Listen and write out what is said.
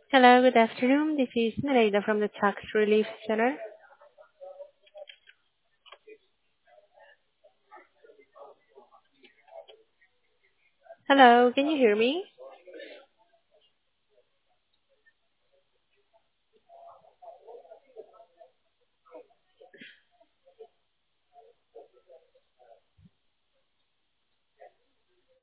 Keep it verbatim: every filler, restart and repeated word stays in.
Hello, good afternoon. This is Merida from the Tax Relief Center. Hello, can you hear me?